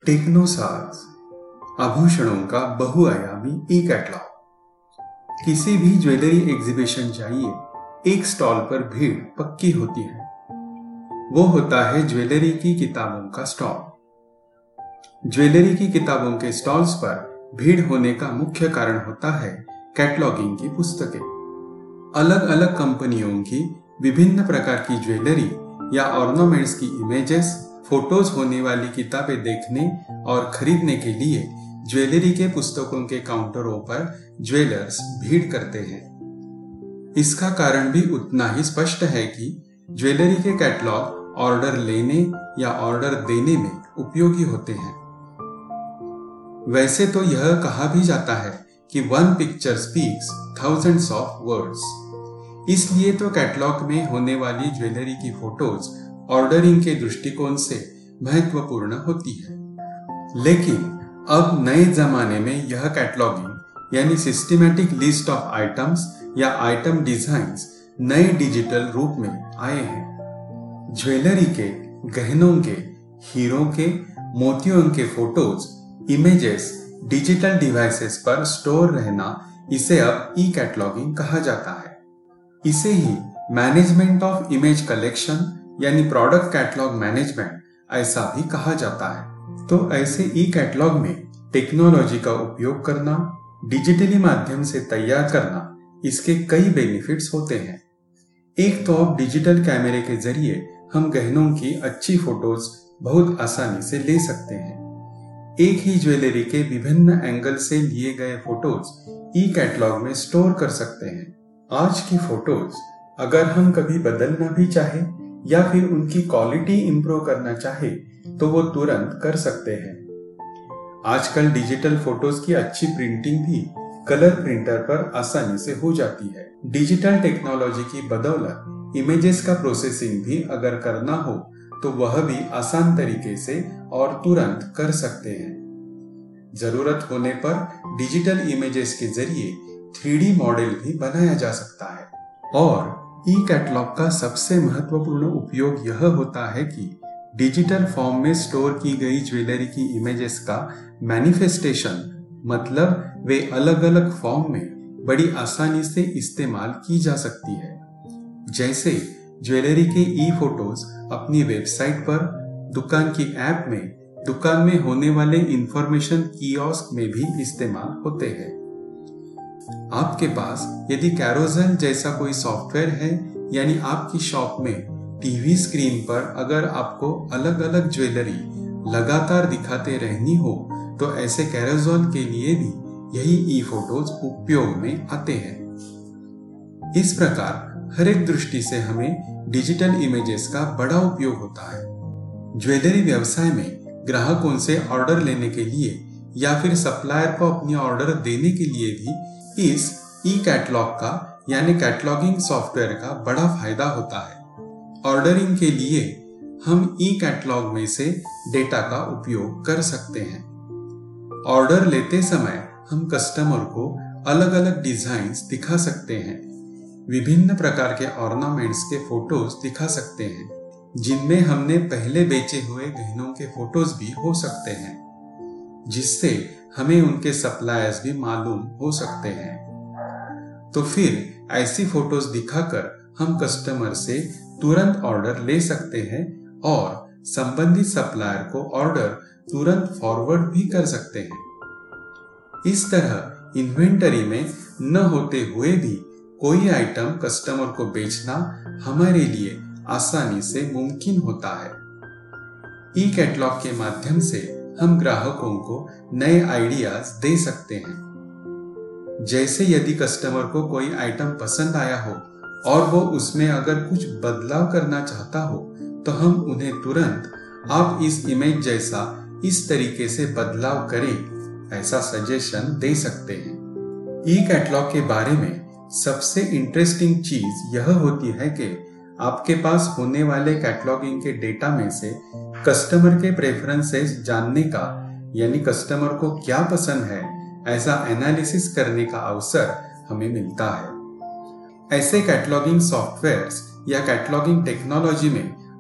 टेक्नोसाज आभूषणों का बहुआयामी ई कैटलॉग। किसी भी ज्वेलरी एग्जीबिशन जाइए, एक स्टॉल पर भीड़ पक्की होती है। वो होता है ज्वेलरी की किताबों का स्टॉल। ज्वेलरी की किताबों के स्टॉल्स पर भीड़ होने का मुख्य कारण होता है कैटलॉगिंग की पुस्तकें। अलग अलग कंपनियों की विभिन्न प्रकार की ज्वेलरी या ऑर्नामेंट्स की इमेजेस, फोटोज होने वाली किताबें देखने और खरीदने के लिए ज्वेलरी के पुस्तकों के काउंटरों पर ज्वेलर्स भीड़ करते हैं। इसका कारण भी उतना ही स्पष्ट है कि ज्वेलरी के कैटलॉग ऑर्डर लेने या ऑर्डर देने में उपयोगी होते हैं। वैसे तो यह कहा भी जाता है कि one picture speaks thousands of words. इसलिए तो कैटलॉग में होने वाली ज्वेलरी की फोटोज ऑर्डरिंग के दृष्टिकोण से महत्वपूर्ण होती है। लेकिन अब नए जमाने में यह कैटलॉगिंग यानी सिस्टमैटिक लिस्ट ऑफ आइटम्स या आइटम डिजाइन्स नए डिजिटल रूप में आए हैं। ज्वेलरी के, गहनों के, हीरों के, मोतियों के फोटोज, इमेजेस डिजिटल डिवाइसेस पर स्टोर रहना, इसे अब ई कैटलॉगिंग कहा जाता है। इसे ही मैनेजमेंट ऑफ इमेज कलेक्शन यानी प्रोडक्ट कैटलॉग मैनेजमेंट ऐसा भी कहा जाता है। तो ऐसे ई कैटलॉग में टेक्नोलॉजी का उपयोग करना, डिजिटली माध्यम से तैयार करना, इसके कई बेनिफिट्स होते हैं। एक तो अब डिजिटल कैमरे के जरिए हम गहनों की अच्छी फोटोज बहुत आसानी से ले सकते हैं। एक ही ज्वेलरी के विभिन्न एंगल से लिए गए फोटोज ई कैटलॉग में स्टोर कर सकते हैं। आज की फोटोज अगर हम कभी बदलना भी चाहे या फिर उनकी क्वालिटी इंप्रूव करना चाहे तो वो तुरंत कर सकते हैं। आजकल डिजिटल फोटोज की अच्छी प्रिंटिंग भी कलर प्रिंटर पर आसानी से हो जाती है। डिजिटल टेक्नोलॉजी की बदौलत इमेजेस का प्रोसेसिंग भी अगर करना हो तो वह भी आसान तरीके से और तुरंत कर सकते हैं। जरूरत होने पर डिजिटल इमेजेस के जरिए 3D मॉडल भी बनाया जा सकता है। और ई कैटलॉग का सबसे महत्वपूर्ण उपयोग यह होता है कि डिजिटल फॉर्म में स्टोर की गई ज्वेलरी की इमेजेस का मैनिफेस्टेशन, मतलब वे अलग अलग फॉर्म में बड़ी आसानी से इस्तेमाल की जा सकती है। जैसे ज्वेलरी के ई फोटोज अपनी वेबसाइट पर, दुकान की ऐप में, दुकान में होने वाले इंफॉर्मेशन कियोस्क में भी इस्तेमाल होते हैं। आपके पास यदि कैरोसेल जैसा कोई सॉफ्टवेयर है, यानी आपकी शॉप में टीवी स्क्रीन पर अगर आपको अलग अलग ज्वेलरी लगातार दिखाते रहनी हो तो ऐसे कैरोसेल के लिए भी यही ई फोटोज उपयोग में आते हैं। इस प्रकार हर एक दृष्टि से हमें डिजिटल इमेजेस का बड़ा उपयोग होता है। ज्वेलरी व्यवसाय में ग्राहकों से ऑर्डर लेने के लिए या फिर सप्लायर को अपनी ऑर्डर देने के लिए भी इस ई कैटलॉग का यानी कैटलॉगिंग सॉफ्टवेयर का बड़ा फायदा होता है। ऑर्डरिंग के लिए हम ई कैटलॉग में से डेटा का उपयोग कर सकते हैं। ऑर्डर लेते समय हम कस्टमर को अलग अलग डिजाइन्स दिखा सकते हैं, विभिन्न प्रकार के ऑर्नामेंट्स के फोटोज दिखा सकते हैं, जिनमें हमने पहले बेचे हुए गहनों के फोटोज भी हो सकते हैं, जिससे हमें उनके सप्लायर्स भी मालूम हो सकते हैं। तो फिर ऐसी फोटोज दिखाकर हम कस्टमर से तुरंत ऑर्डर ले सकते हैं और संबंधित सप्लायर को ऑर्डर तुरंत फॉरवर्ड भी कर सकते हैं। इस तरह इन्वेंटरी में न होते हुए भी कोई आइटम कस्टमर को बेचना हमारे लिए आसानी से मुमकिन होता है। ई कैटलॉग के माध्यम से हम ग्राहकों को नए आइडियाज दे सकते हैं। जैसे यदि कस्टमर को कोई आइटम पसंद आया हो और वो उसमें अगर कुछ बदलाव करना चाहता हो तो हम उन्हें तुरंत आप इस इमेज जैसा इस तरीके से बदलाव करें ऐसा सजेशन दे सकते हैं। ई कैटलॉग के बारे में सबसे इंटरेस्टिंग चीज यह होती है कि आपके पास होने वाले कैटलॉगिंग के डेटा में से कस्टमर के प्रेफरेंसेस जानने का यानी कस्टमर को क्या पसंद है ऐसा एनालिसिस करने का अवसर हमें मिलता है। ऐसे कैटलॉगिंग सॉफ्टवेयर्स या कैटलॉगिंग टेक्नोलॉजी में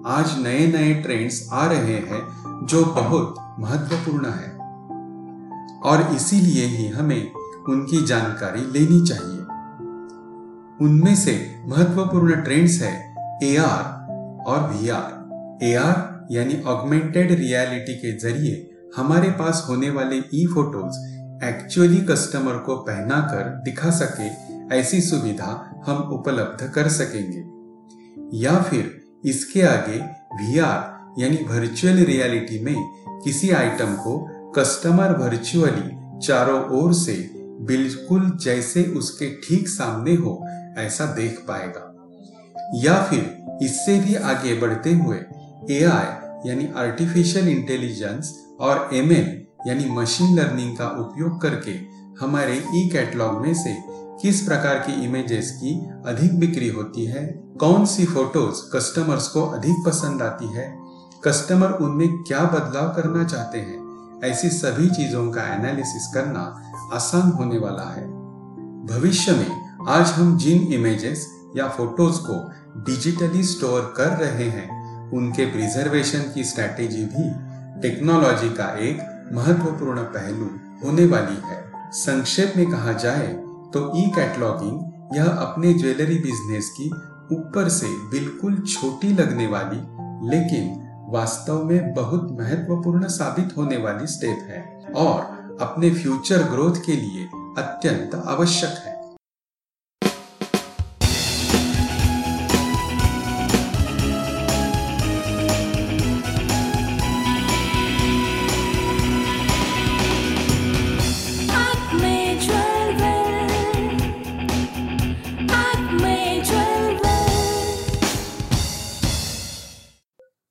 आज नए नए ट्रेंड्स आ रहे हैं जो बहुत महत्वपूर्ण है और इसीलिए ही हमें उनकी जानकारी लेनी चाहिए। उनमें से महत्वपूर्ण ट्रेंड्स है AR और VR। AR यानी ऑगमेंटेड रियलिटी के जरिए हमारे पास होने वाले ई फोटोज एक्चुअली कस्टमर को पहनाकर दिखा सके, ऐसी सुविधा हम उपलब्ध कर सकेंगे। या फिर इसके आगे VR यानी वर्चुअल रियलिटी में किसी आइटम को कस्टमर वर्चुअली चारों ओर से बिल्कुल जैसे उसके ठीक सामने हो ऐसा देख पाएगा। या फिर इससे भी आगे बढ़ते हुए AI यानी आर्टिफिशियल इंटेलिजेंस और ML यानी मशीन लर्निंग का उपयोग करके हमारे ई कैटलॉग में से किस प्रकार की इमेजेस की अधिक बिक्री होती है, कौन सी फोटोज कस्टमर्स को अधिक पसंद आती है, कस्टमर उनमें क्या बदलाव करना चाहते हैं, ऐसी सभी चीजों का एनालिसिस करना आसान होने वाला है। भविष्य में आज हम जिन इमेजेस या फोटोज को डिजिटली स्टोर कर रहे हैं उनके प्रिजर्वेशन की स्ट्रैटेजी भी टेक्नोलॉजी का एक महत्वपूर्ण पहलू होने वाली है। संक्षेप में कहा जाए तो ई कैटलॉगिंग यह अपने ज्वेलरी बिजनेस की ऊपर से बिल्कुल छोटी लगने वाली लेकिन वास्तव में बहुत महत्वपूर्ण साबित होने वाली स्टेप है और अपने फ्यूचर ग्रोथ के लिए अत्यंत आवश्यक है।